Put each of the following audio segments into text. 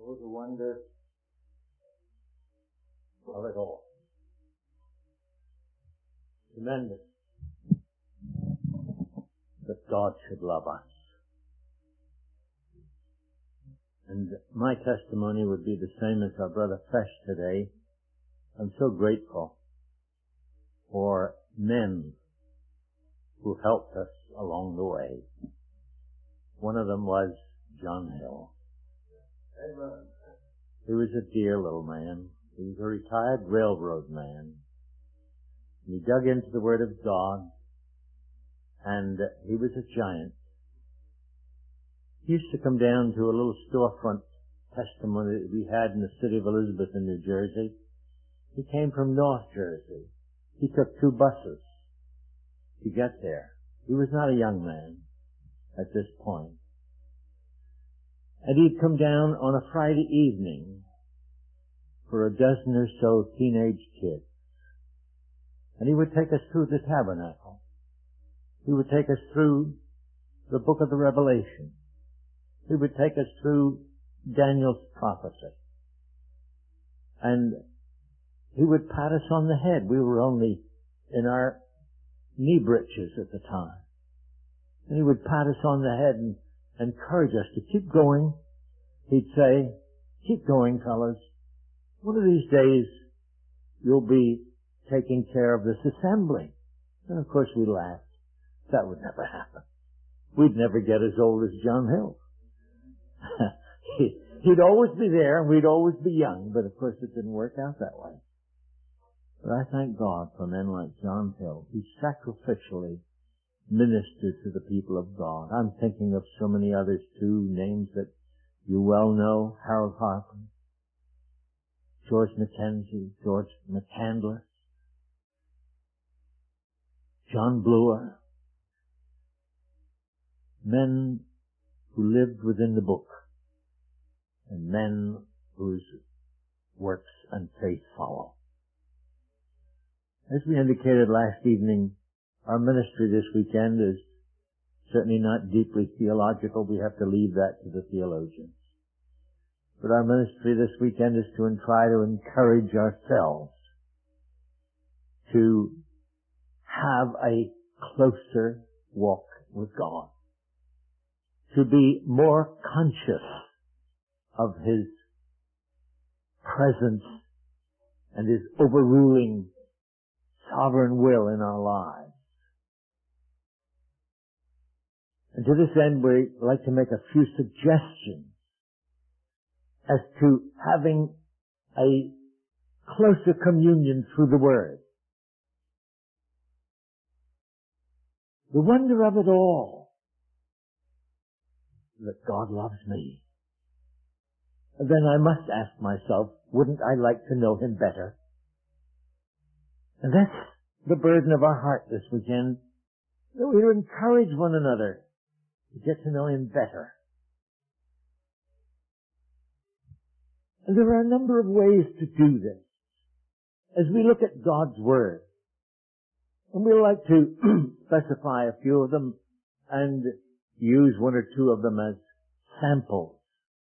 Oh, the wonder of it all. Tremendous that God should love us. And my testimony would be the same as our brother Fesh today. I'm so grateful for men who helped us along the way. One of them was John Hill. Amen. He was a dear little man. He was a retired railroad man. And he dug into the Word of God, and he was a giant. He used to come down to a little storefront testimony that we had in the city of Elizabeth in New Jersey. He came from North Jersey. He took 2 buses to get there. He was not a young man at this point. And he'd come down on a Friday evening for a dozen or so teenage kids. And he would take us through the tabernacle. He would take us through the book of the Revelation. He would take us through Daniel's prophecy. And he would pat us on the head. We were only in our knee breeches at the time. And he would pat us on the head and encourage us to keep going. He'd say, keep going, fellas. One of these days, you'll be taking care of this assembly. And of course we laughed. That would never happen. We'd never get as old as John Hill. He'd always be there and we'd always be young, but of course it didn't work out that way. But I thank God for men like John Hill who sacrificially ministered to the people of God. I'm thinking of so many others too, names that you well know: Harold Harper, George Mackenzie, George McCandless, John Bloor. Men who lived within the book, and men whose works and faith follow. As we indicated last evening, our ministry this weekend is certainly not deeply theological. We have to leave that to the theologians. But our ministry this weekend is to try to encourage ourselves to have a closer walk with God, to be more conscious of His presence and His overruling sovereign will in our lives. And to this end, we'd like to make a few suggestions as to having a closer communion through the Word. The wonder of it all, that God loves me. And then I must ask myself, wouldn't I like to know Him better? And that's the burden of our heart this weekend, that we encourage one another to get to know Him better. And there are a number of ways to do this as we look at God's Word. And we'd like to specify a few of them and use 1 or 2 of them as samples.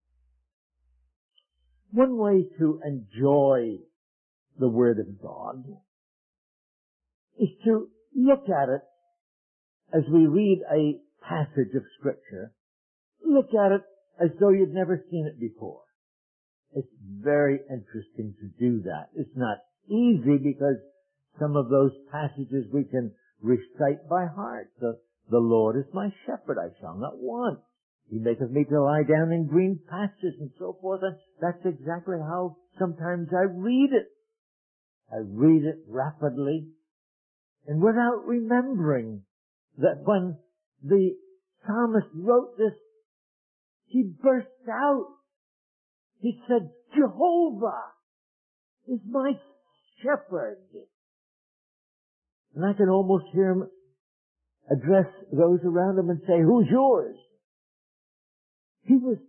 One way to enjoy the Word of God is to look at it as we read a passage of Scripture. Look at it as though you'd never seen it before. It's very interesting to do that. It's not easy because some of those passages we can recite by heart. The Lord is my shepherd, I shall not want. He maketh me to lie down in green pastures and so forth. And that's exactly how sometimes I read it. I read it rapidly and without remembering that when the psalmist wrote this, he burst out. He said, Jehovah is my shepherd. And I can almost hear him address those around him and say, who's yours? He was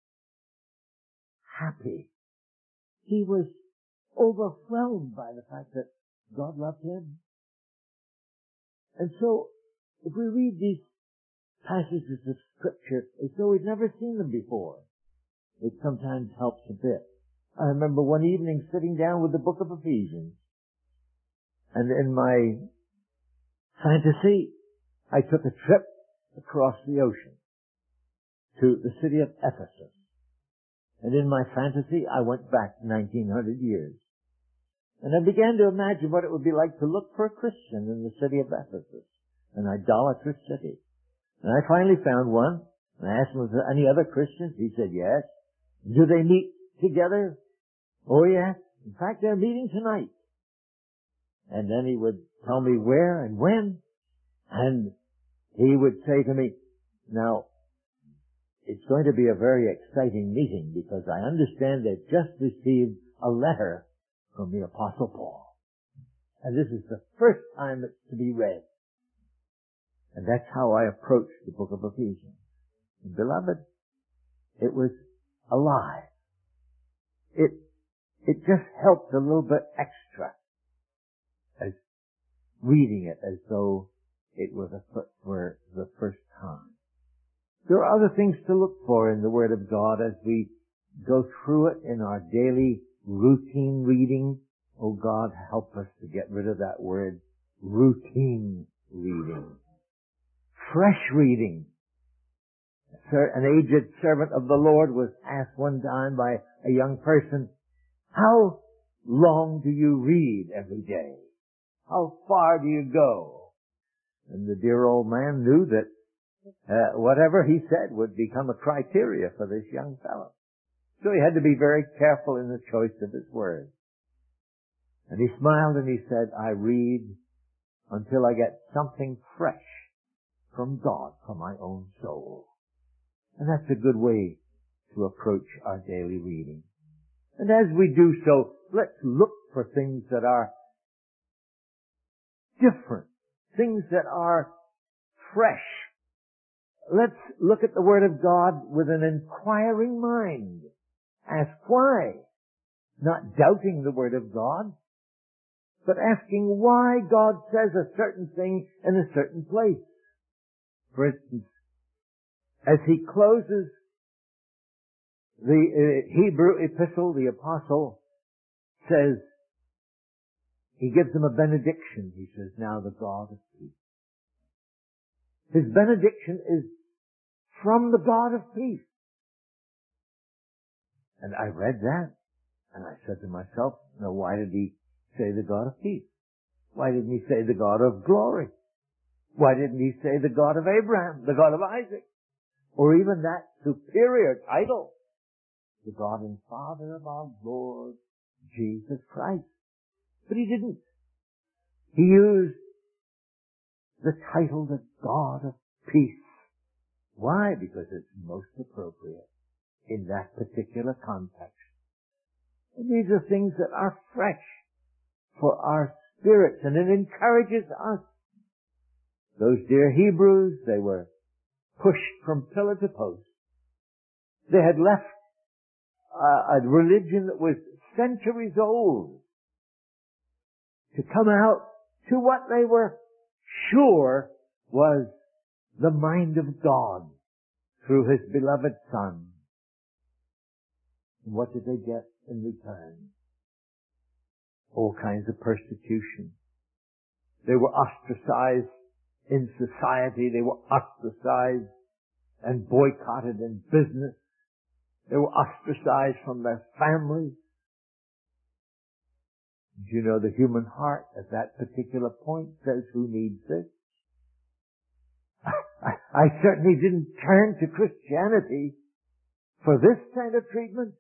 happy. He was overwhelmed by the fact that God loved him. And so, if we read these passages of Scripture as though we'd never seen them before, it sometimes helps a bit. I remember one evening sitting down with the book of Ephesians, and in my fantasy, I took a trip across the ocean to the city of Ephesus. And in my fantasy, I went back 1900 years. And I began to imagine what it would be like to look for a Christian in the city of Ephesus, an idolatrous city. And I finally found one, and I asked him, was there any other Christians? He said, yes. Do they meet together? Oh, yes. In fact, they're meeting tonight. And then he would tell me where and when, and he would say to me, now, it's going to be a very exciting meeting because I understand they've just received a letter from the Apostle Paul. And this is the first time it's to be read. And that's how I approached the book of Ephesians. And beloved, it was alive. It just helped a little bit extra as reading it as though it was for the first time. There are other things to look for in the Word of God as we go through it in our daily routine reading. Oh God, help us to get rid of that word, routine reading. Fresh reading. An aged servant of the Lord was asked one time by a young person, how long do you read every day? How far do you go? And the dear old man knew that whatever he said would become a criteria for this young fellow. So he had to be very careful in the choice of his words. And he smiled and he said, I read until I get something fresh from God for my own soul. And that's a good way to approach our daily reading. And as we do so, let's look for things that are different, things that are fresh. Let's look at the Word of God with an inquiring mind. Ask why. Not doubting the Word of God, but asking why God says a certain thing in a certain place. For instance, as he closes the Hebrew epistle, the apostle says, he gives them a benediction. He says, now the God of peace. His benediction is from the God of peace. And I read that, and I said to myself, now why did he say the God of peace? Why didn't he say the God of glory? Why didn't he say the God of Abraham, the God of Isaac? Or even that superior title, the God and Father of our Lord Jesus Christ. But he didn't. He used the title, the God of peace. Why? Because it's most appropriate in that particular context. And these are things that are fresh for our spirits, and it encourages us. Those dear Hebrews, they were pushed from pillar to post. They had left a religion that was centuries old to come out to what they were sure was the mind of God through His beloved Son. And what did they get in return? All kinds of persecution. They were ostracized in society. They were ostracized and boycotted in business. They were ostracized from their families. Do you know the human heart at that particular point says, who needs this? I certainly didn't turn to Christianity for this kind of treatment.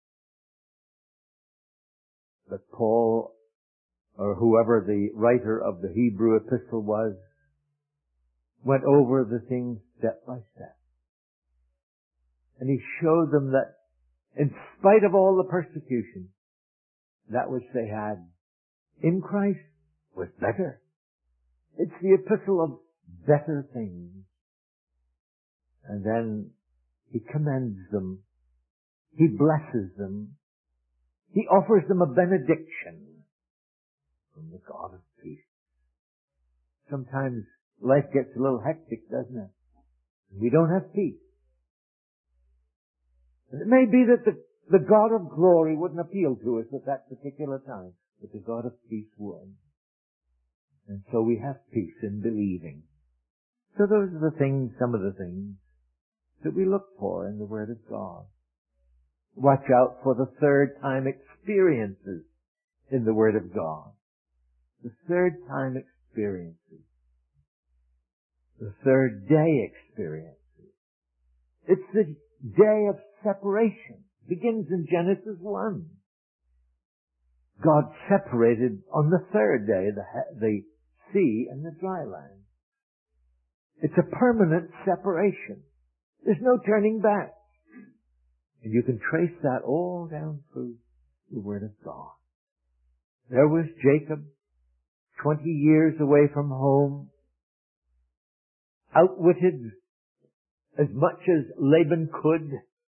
But Paul, or whoever the writer of the Hebrew epistle was, went over the things step by step. And he showed them that in spite of all the persecution, that which they had in Christ was better. It's the epistle of better things. And then he commends them. He blesses them. He offers them a benediction from the God of peace. Sometimes life gets a little hectic, doesn't it? We don't have peace. And it may be that the God of glory wouldn't appeal to us at that particular time, but the God of peace would. And so we have peace in believing. So those are the things, some of the things that we look for in the Word of God. Watch out for the third time experiences in the Word of God. The third time experiences. The third day experiences. It's the day of separation. It begins in Genesis 1. God separated on the third day the sea and the dry land. It's a permanent separation. There's no turning back. And you can trace that all down through the Word of God. There was Jacob, 20 years away from home, outwitted as much as Laban could.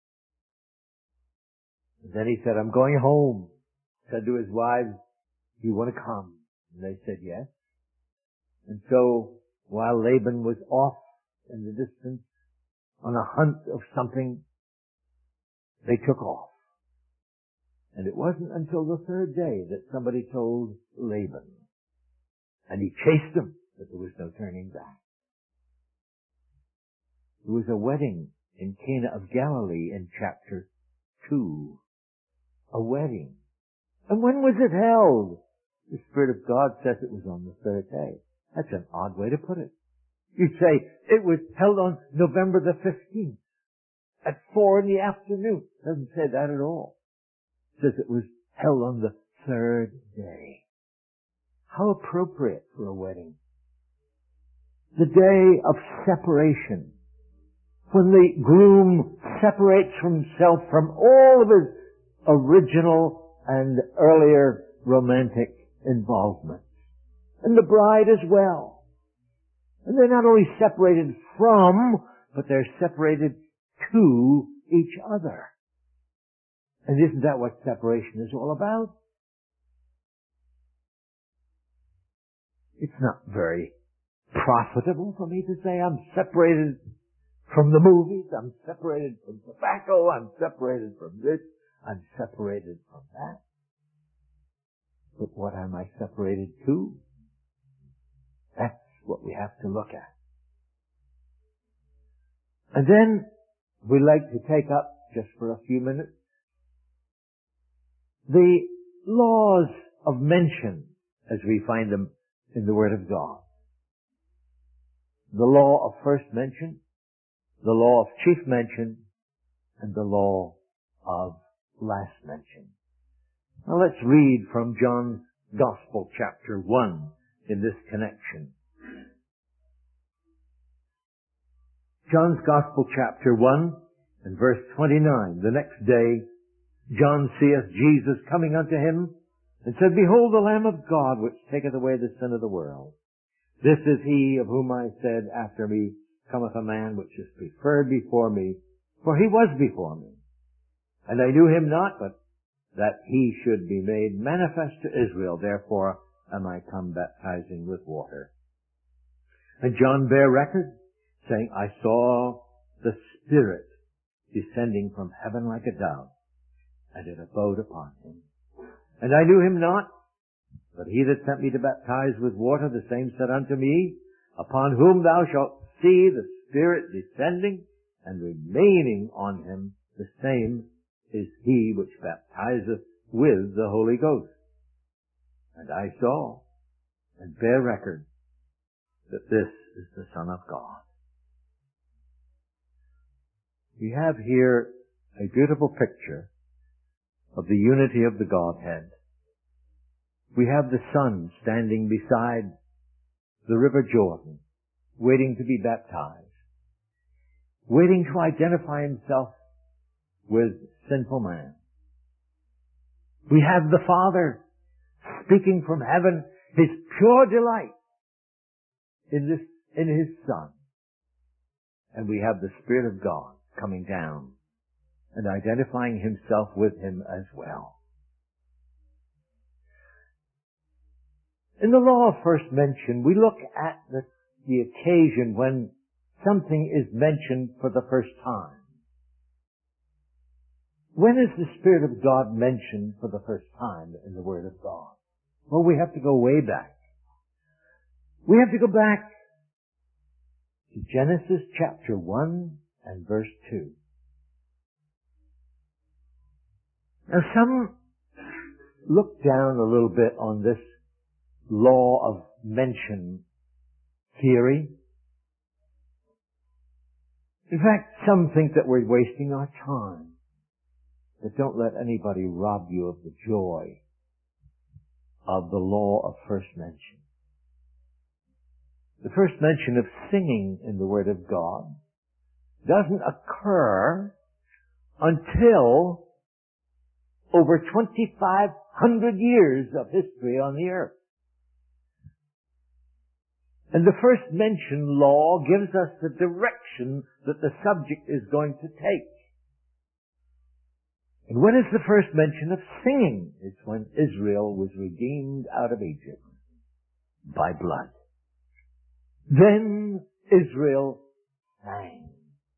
And then he said, I'm going home. Said to his wives, do you want to come? And they said yes. And so, while Laban was off in the distance on a hunt of something, they took off. And it wasn't until the third day that somebody told Laban. And he chased them, but there was no turning back. There was a wedding in Cana of Galilee in chapter 2. A wedding. And when was it held? The Spirit of God says it was on the third day. That's an odd way to put it. You'd say it was held on November the 15th at 4 p.m. It doesn't say that at all. It says it was held on the third day. How appropriate for a wedding. The day of separation. When the groom separates himself from all of his original and earlier romantic involvements. And the bride as well. And they're not only separated from, but they're separated to each other. And isn't that what separation is all about? It's not very profitable for me to say I'm separated from the movies, I'm separated from tobacco, I'm separated from this, I'm separated from that. But what am I separated to? That's what we have to look at. And then we'd like to take up, just for a few minutes, the laws of mention as we find them in the Word of God. The law of first mention, the law of chief mention, and the law of last mention. Now let's read from John's Gospel, chapter 1, in this connection. John's Gospel, chapter 1, and verse 29. The next day, John seeth Jesus coming unto him, and said, Behold the Lamb of God, which taketh away the sin of the world. This is he of whom I said, After me cometh a man which is preferred before me, for he was before me. And I knew him not, but that he should be made manifest to Israel. Therefore am I come baptizing with water. And John bare record, saying, I saw the Spirit descending from heaven like a dove, and it abode upon him. And I knew him not, but he that sent me to baptize with water, the same said unto me, Upon whom thou shalt see the Spirit descending and remaining on him, the same is he which baptizeth with the Holy Ghost. And I saw and bear record that this is the Son of God. We have here a beautiful picture of the unity of the Godhead. We have the Son standing beside the River Jordan, waiting to be baptized, waiting to identify himself with sinful man. We have the Father speaking from heaven, his pure delight in his Son. And we have the Spirit of God coming down and identifying himself with him as well. In the law of first mention, we look at the occasion when something is mentioned for the first time. when is the Spirit of God mentioned for the first time in the Word of God? Well, we have to go way back. We have to go back to Genesis chapter 1 and verse 2. Now some look down a little bit on this law of mention theory. In fact, some think that we're wasting our time. But don't let anybody rob you of the joy of the law of first mention. The first mention of singing in the Word of God doesn't occur until over 2,500 years of history on the earth. And the first mention law gives us the direction that the subject is going to take. And when is the first mention of singing? It's when Israel was redeemed out of Egypt by blood. Then Israel sang.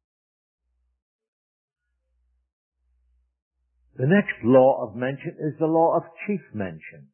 The next law of mention is the law of chief mention.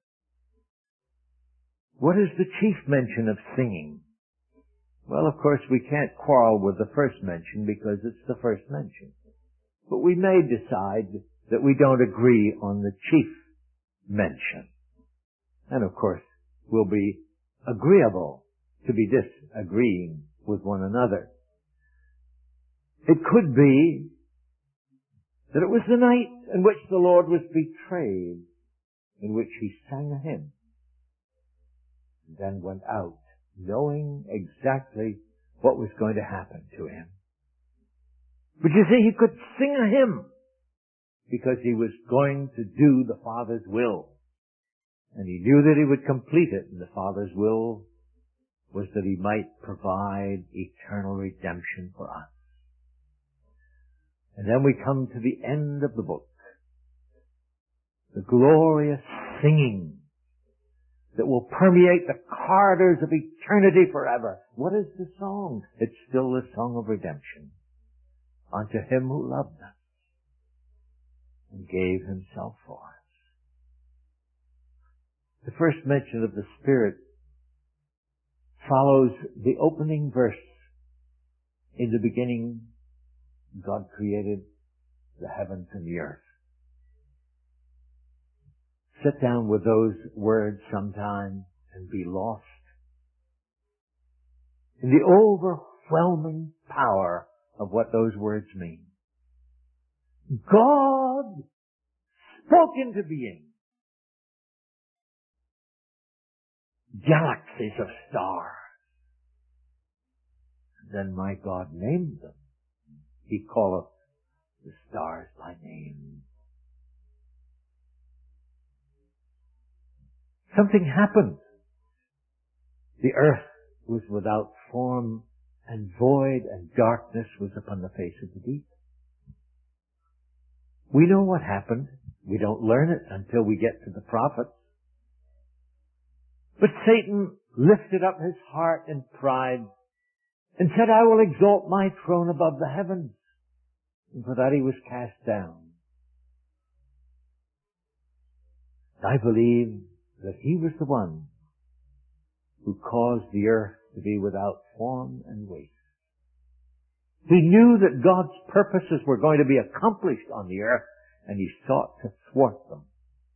What is the chief mention of singing? Well, of course, we can't quarrel with the first mention because it's the first mention. But we may decide that we don't agree on the chief mention. And of course, we'll be agreeable to be disagreeing with one another. It could be that it was the night in which the Lord was betrayed, in which he sang a hymn, and then went out, knowing exactly what was going to happen to him. But you see, he could sing a hymn because he was going to do the Father's will. And he knew that he would complete it, and the Father's will was that he might provide eternal redemption for us. And then we come to the end of the book. The glorious singing that will permeate the corridors of eternity forever. What is the song? It's still the song of redemption. Unto him who loved us and gave himself for us. The first mention of the Spirit follows the opening verse. In the beginning, God created the heavens and the earth. Sit down with those words sometime and be lost in the overwhelming power of what those words mean. God spoke into being galaxies of stars. Then my God named them. He calleth the stars by name. Something happened. The earth was without form and void, and darkness was upon the face of the deep. We know what happened. We don't learn it until we get to the prophets. But Satan lifted up his heart in pride and said, I will exalt my throne above the heavens. And for that he was cast down. I believe that he was the one who caused the earth to be without form and waste. He knew that God's purposes were going to be accomplished on the earth, and he sought to thwart them.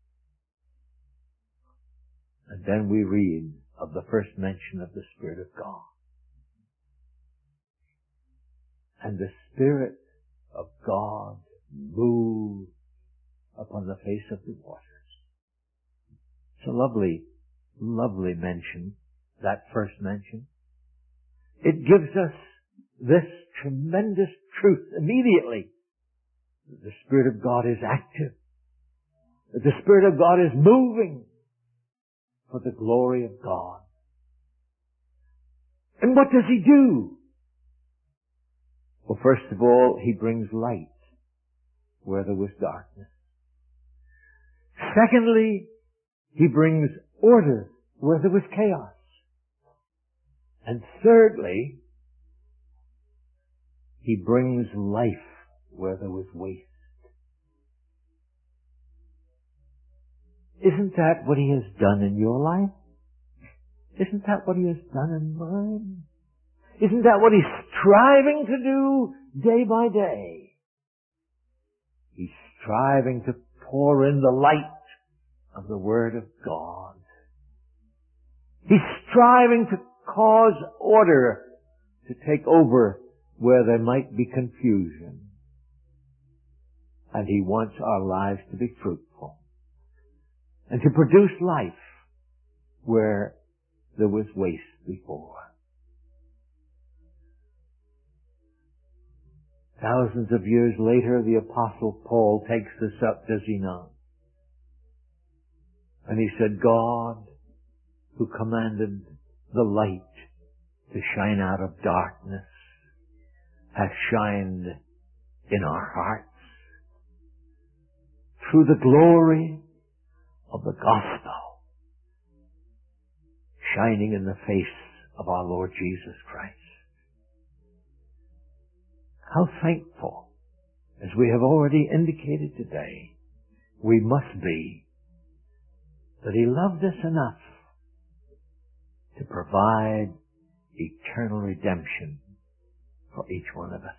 And then we read of the first mention of the Spirit of God. And the Spirit of God moved upon the face of the waters. It's a lovely, lovely mention, that first mention. It gives us this tremendous truth immediately. That the Spirit of God is active. That the Spirit of God is moving for the glory of God. And what does he do? Well, first of all, he brings light where there was darkness. Secondly, he brings order where there was chaos. And thirdly, he brings life where there was waste. Isn't that what He has done in your life? Isn't that what He has done in mine? Isn't that what He's striving to do day by day? He's striving to pour in the light of the Word of God. He's striving to cause order to take over where there might be confusion. And He wants our lives to be fruitful and to produce life where there was waste before. Thousands of years later, the Apostle Paul takes this up, does he not? And he said, God, who commanded the light to shine out of darkness, hath shined in our hearts through the glory of the gospel, shining in the face of our Lord Jesus Christ. How thankful, as we have already indicated today, we must be that He loved us enough to provide eternal redemption for each one of us.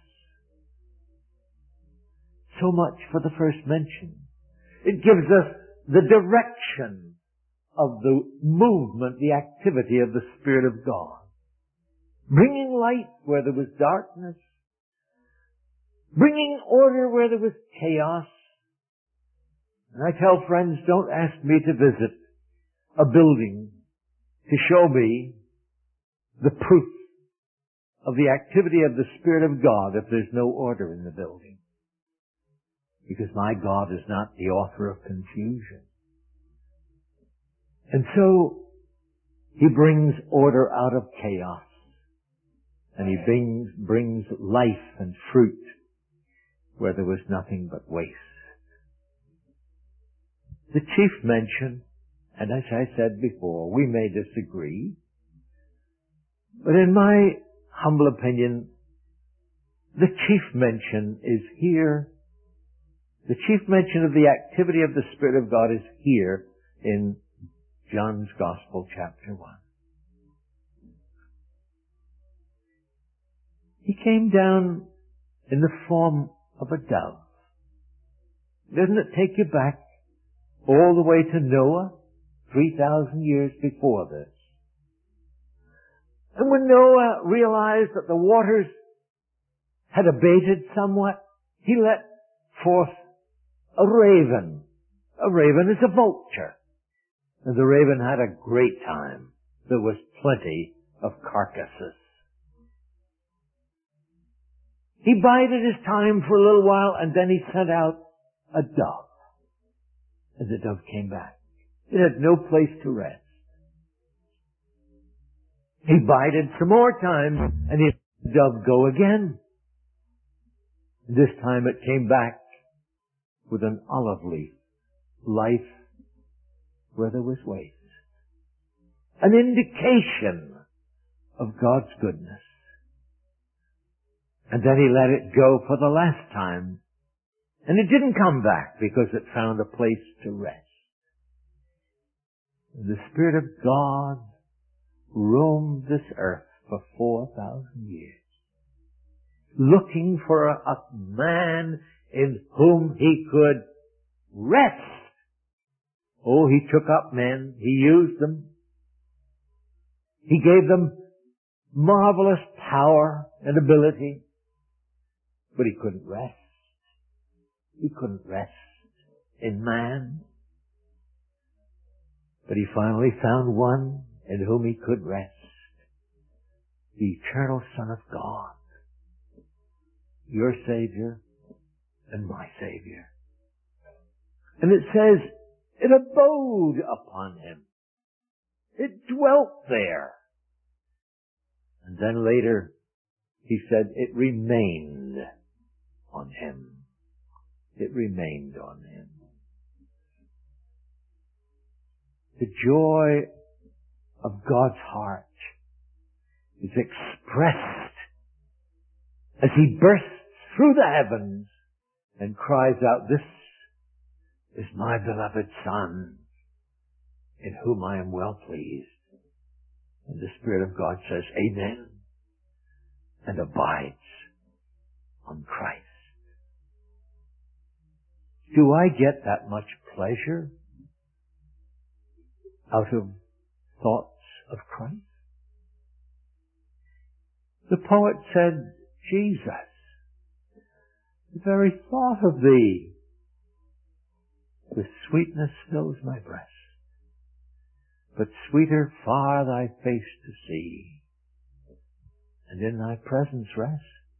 So much for the first mention. It gives us the direction of the movement, the activity of the Spirit of God. Bringing light where there was darkness. Bringing order where there was chaos. And I tell friends, don't ask me to visit a building to show me the proof of the activity of the Spirit of God if there's no order in the building. Because my God is not the author of confusion. And so, He brings order out of chaos. And He brings life and fruit where there was nothing but waste. The chief mention, and as I said before, we may disagree, but in my humble opinion, the chief mention is here. The chief mention of the activity of the Spirit of God is here in John's Gospel, chapter 1. He came down in the form of a dove. Doesn't it take you back all the way to Noah, 3,000 years before this? And when Noah realized that the waters had abated somewhat, he let forth a raven. A raven is a vulture. And the raven had a great time. There was plenty of carcasses. He bided his time for a little while, and then he sent out a dove. And the dove came back. It had no place to rest. He bided some more time, and he let the dove go again. This time it came back with an olive leaf, life where there was waste. An indication of God's goodness. And then he let it go for the last time. And it didn't come back because it found a place to rest. And the Spirit of God roamed this earth for 4,000 years, looking for a man in whom he could rest. Oh, he took up men. He used them. He gave them marvelous power and ability. But he couldn't rest. He couldn't rest in man. But he finally found one in whom he could rest. The eternal Son of God. Your Savior and my Savior. And it says, it abode upon him. It dwelt there. And then later, he said, it remained on him. It remained on him. The joy of God's heart is expressed as he bursts through the heavens and cries out, this is my beloved Son, in whom I am well pleased. And the Spirit of God says, Amen, and abides on Christ. Do I get that much pleasure out of thoughts of Christ? The poet said, Jesus, the very thought of thee with sweetness fills my breast, but sweeter far thy face to see, and in thy presence rest.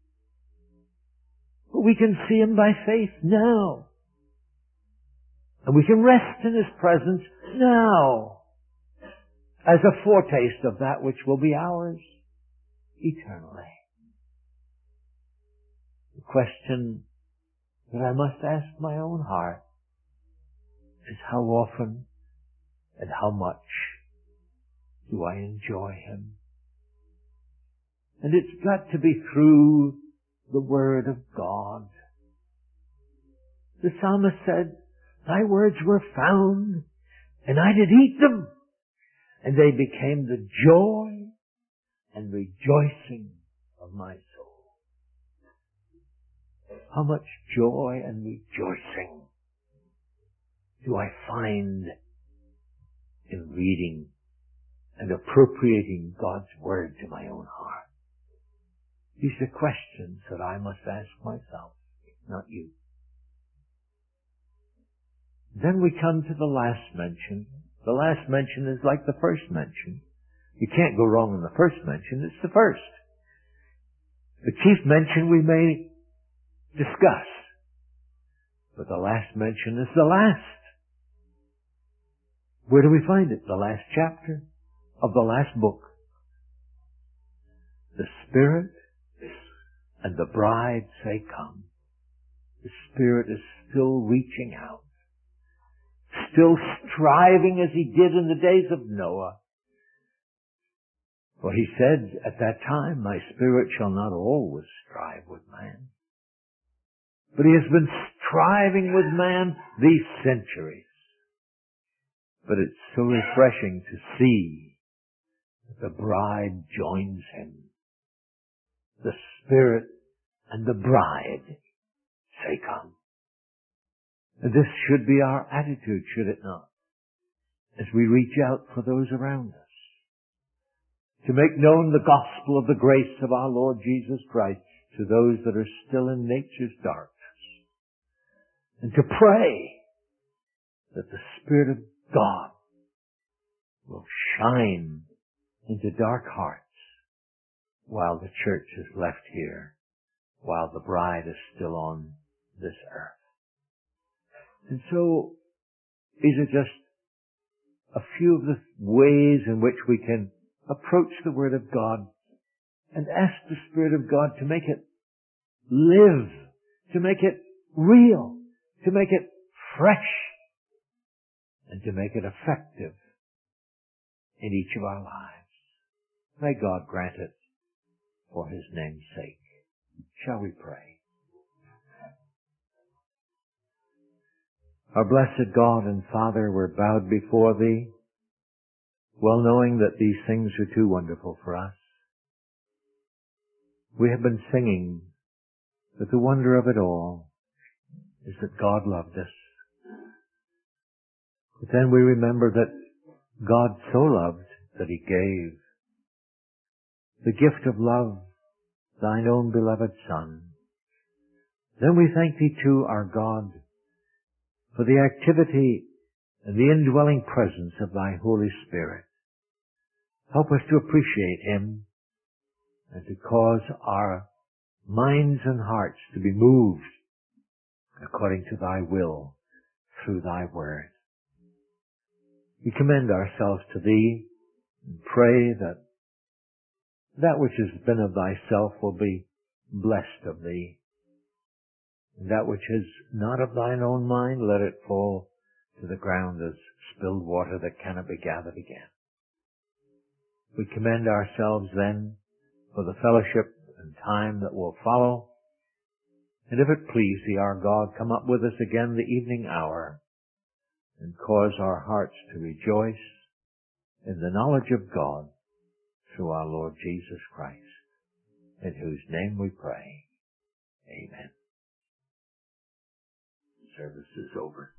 But we can see him by faith now, and we can rest in his presence now as a foretaste of that which will be ours eternally. The question that I must ask my own heart is how often and how much do I enjoy him? And it's got to be through the Word of God. The psalmist said, Thy words were found, and I did eat them, and they became the joy and rejoicing of my soul. How much joy and rejoicing do I find in reading and appropriating God's Word to my own heart? These are questions that I must ask myself, not you. Then we come to the last mention. The last mention is like the first mention. You can't go wrong in the first mention. It's the first. The chief mention we may discuss, but the last mention is the last. Where do we find it? The last chapter of the last book. The Spirit and the bride say, Come. The Spirit is still reaching out, still striving as he did in the days of Noah. For he said at that time, My Spirit shall not always strive with man. But he has been striving with man these centuries. But it's so refreshing to see that the bride joins him. The Spirit and the bride say, Come. And this should be our attitude, should it not? As we reach out for those around us. To make known the gospel of the grace of our Lord Jesus Christ to those that are still in nature's darkness. And to pray that the Spirit of God will shine into dark hearts while the church is left here, while the bride is still on this earth. And so, these are just a few of the ways in which we can approach the Word of God and ask the Spirit of God to make it live, to make it real, to make it fresh, and to make it effective in each of our lives. May God grant it for His name's sake. Shall we pray? Our blessed God and Father, we're bowed before Thee, well knowing that these things are too wonderful for us. We have been singing that the wonder of it all is that God loved us. But then we remember that God so loved that He gave the gift of love, Thine own beloved Son. Then we thank Thee too, our God, for the activity and the indwelling presence of Thy Holy Spirit. Help us to appreciate Him and to cause our minds and hearts to be moved according to Thy will through Thy Word. We commend ourselves to Thee and pray that that which has been of Thyself will be blessed of Thee. And that which is not of Thine own mind, let it fall to the ground as spilled water that cannot be gathered again. We commend ourselves then for the fellowship and time that will follow. And if it please Thee, our God, come up with us again the evening hour, and cause our hearts to rejoice in the knowledge of God through our Lord Jesus Christ, in whose name we pray. Amen. The service is over.